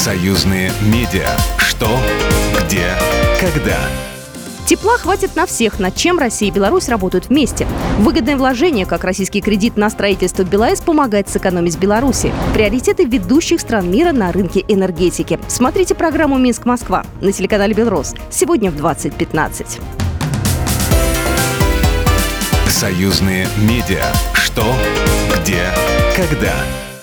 Союзные медиа. Что, где, когда. Тепла хватит на всех, над чем Россия и Беларусь работают вместе. Выгодное вложение, как российский кредит на строительство БелАЭС, помогает сэкономить Беларуси. Приоритеты ведущих стран мира на рынке энергетики. Смотрите программу «Минск-Москва» на телеканале «Белрос» сегодня в 20:15. Союзные медиа. Что, где, когда.